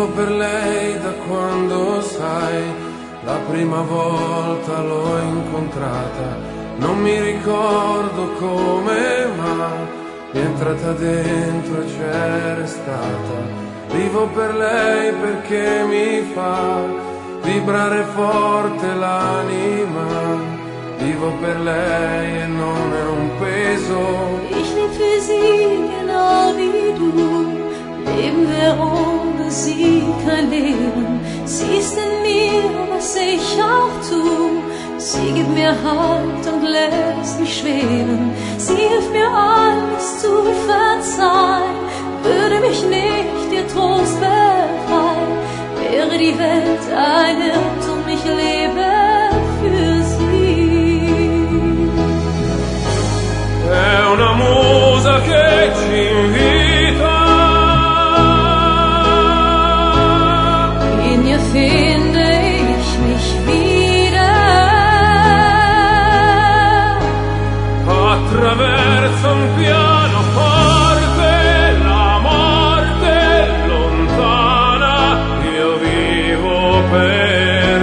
Vivo per lei da quando, sai, la prima volta l'ho incontrata. Non mi ricordo come, ma mi è entrata dentro e c'è restata. Vivo per lei perché mi fa vibrare forte l'anima. Vivo per lei e non è un peso. Ich leb für sie genau wie du. Leben wir ohne sie kein Leben. Sie ist in mir, was ich auch tu. Sie gibt mir Halt und lässt mich schweben. Sie hilft mir alles zu verzeihen. Würde mich nicht ihr Trost befreien, wäre die Welt ein Irrtum, ich lebe für sie. È una musa che ci invita. In ihr finde ich mich wieder. Attraverso un pianoforte, la morte lontana, io vivo per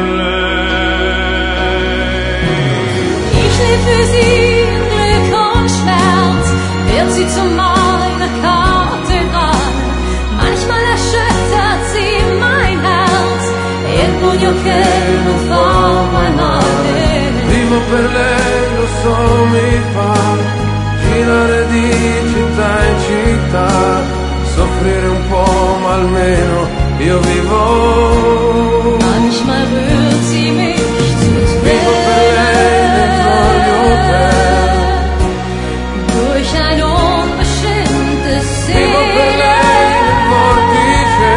lei. Ich lebe für sie in Glück und Schmerz, wird sie zu meiner Kathedrale. Manchmal erschüttert sie mein Herz, e il pugno che non fa mai male. Vivo per lei, lo so, mi fa girare di città in città, soffrire un po', ma almeno io vivo. Manchmal rührt sie mich zu Vivo per lei dentro gli hotel. durch ein unbestimmtes Vivo per lei nel vortice.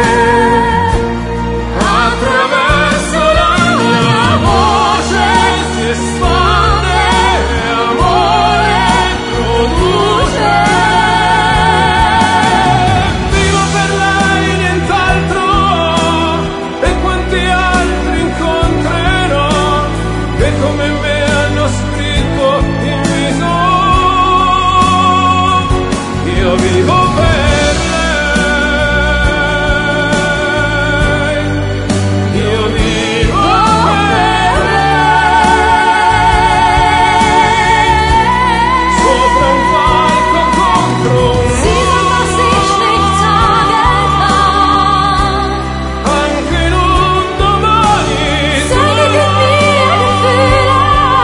Attraverso la mia voce si espande e amore produce. Vivo per lei, nient'altro, e quanti altri incontrerò che come me hanno scritto in viso. Io vivo per lei, io vivo per lei, sopra un palco contro un Sie sind, was ich nicht sagen kann. anche in un domani. Zeige mir Gefühle.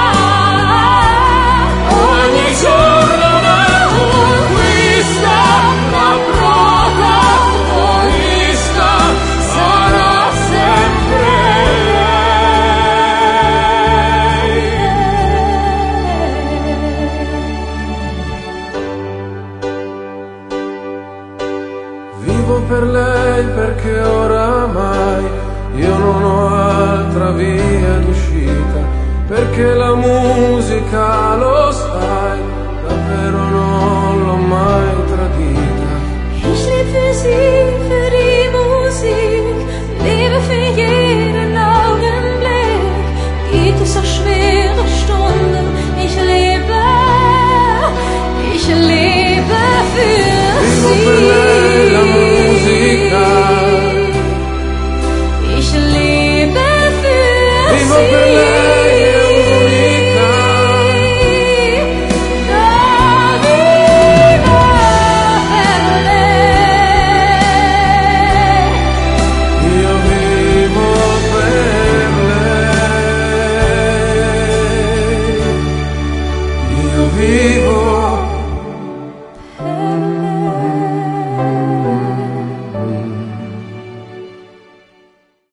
Ogni giorno una conquista, la protagonista sarà sempre lei. Vivo per lei perché oramai io non ho altra via d'uscita, perché la musica, lo sai, davvero non l'ho mai tradita. Ich lebe für sie,